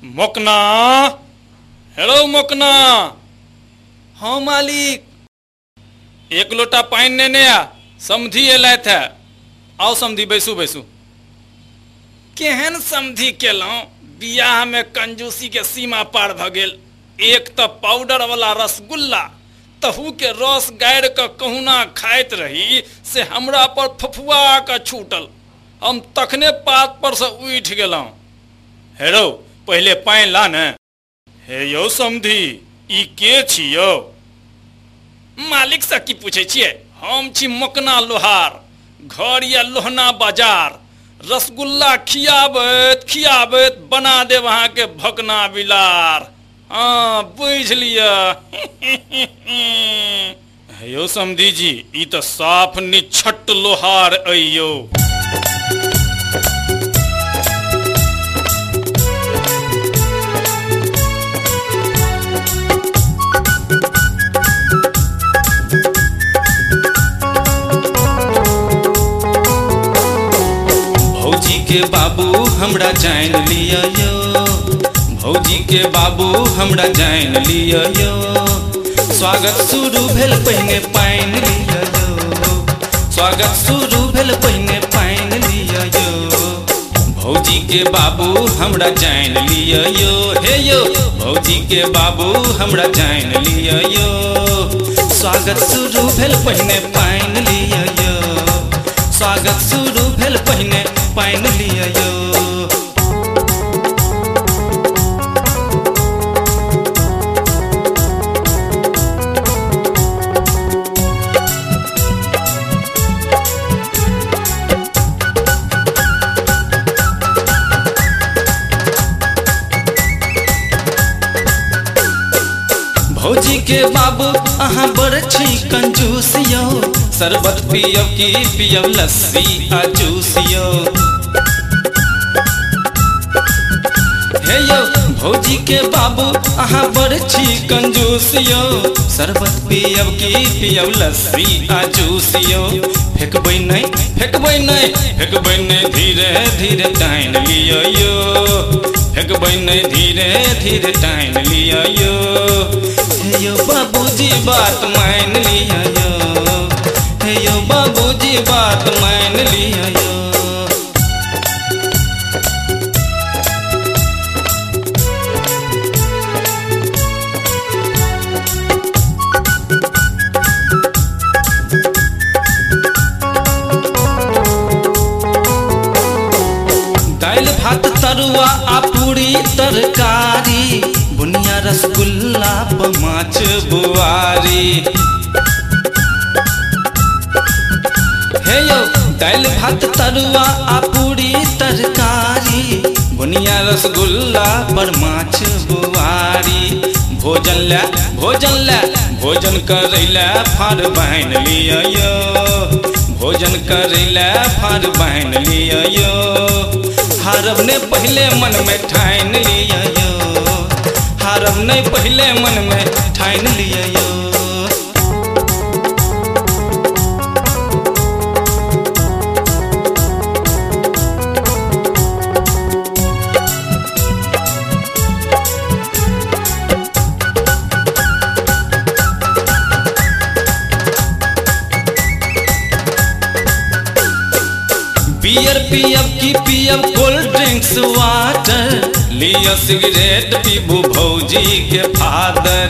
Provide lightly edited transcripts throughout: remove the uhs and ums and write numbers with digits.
मोकना, hello मोकना। हाँ मालिक। एक लोटा पानी नेने आ, समधी एलैथ है। आओ समधी, बैसू बैसू। केहन समधी केलौं, बियाह में कंजूसी के सीमा पार भ गेल। एक तो पाउडर वाला रसगुल्ला, तहू के रस गाड़ के कहुना खाइत रही से हमरा पर फफुआ के छूटल। हम तखने पात पर से उठ गेलौं। हेरो पहले पानी ला ने। हे यौ समधी, ई के छियौ? मालिक से की पूछे छियै? हम छी मोकना लोहार, घर या लोहना बाजार। रसगुल्ला खियाबैत खियाबैत बना दे वहां के भकना बिलार। हाँ बुझ लिया। यो समधी जी, ई तो साफ निछट लोहार अइयो। भौजी के बाबू हमरा जान लिया यो, भौजी के बाबू हमरा जान लिया यो। स्वागत शुरू भेल पहिने पाइन लिया यो, स्वागत शुरू भेल पहिने पाइन लिया यो। भौजी के बाबू हमरा जान लिया यो, हे यो भौजी के बाबू हमरा जान लिया यो। स्वागत शुरू भेल पहिने पाइन लिया यो, स्वागत शुरू भेल पहिने पाइन लिया यो। भौजी के बाबू अहाँ बड़ छी कंजूस यो, शरबत पियब की पियब लस्सी आ जूस यो। हे यो भौजी के बाबू अहाँ बड़ छी कंजूस यो, शरबत पियब की पियब लस्सी आ जूस यो। फेकबै नहीं फेकबै नहीं फेकबै नहीं, धीरे धीरे टाइन लिया यो। फेकबै नहीं धीरे धीरे टाइन लिया यो। हे यो बाबूजी बात मान लिया यो, हे यो बाबूजी बात मान लिया यो। दाल भात तरुआ आ पूरी तरकारी, बुनिया रसगुल्ला माछ बुआरी। हे यो दाल भात तरुआ आ पूरी तरकारी, बुनिया रसगुल्ला पर माछ बुआरी। भोजन ला भोजन ला भोजन करैला फार बहन लिया यो, भोजन करैला फार बहन लिया यो। हारब ने पहले मन में ठान लिया यो, हारब ने पहले मन में ठान लिया यो। बियर पियब की पियब कोल्ड ड्रिंक्स वाटर, लिया सिगरेट पीबू भौजी के फादर।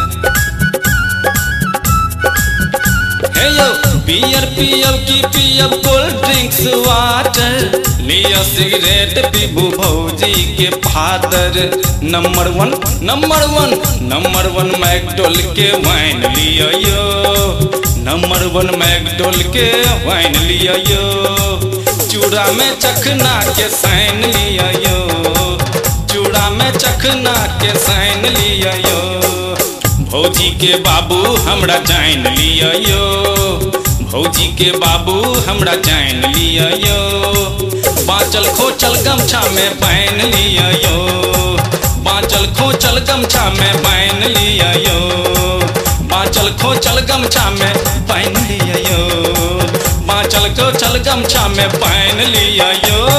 हे यो बियर पियब की पियब कोल्ड ड्रिंक्स वाटर, लिया सिगरेट पीबू भौजी के father. Number one number one number one McDowell के वाइन लिया यो, नंबर वन मैकडोल के वाइन लिया यो। चूड़ा में चखना के साइन लिया यो, चूड़ा में चखना के साइन लिया यो। भौजी के बाबू हमरा जान लिया यो, भौजी के बाबू हमरा जान लिया यो। बाँचल खोचल गमछा में बांध लिया यो, बाँचल खोचल गमछा में बांध लिया यो, बाँचल खोचल गमछा में बांध लिया यो, बाँचल खोचल गमछा में बांध लिया यो।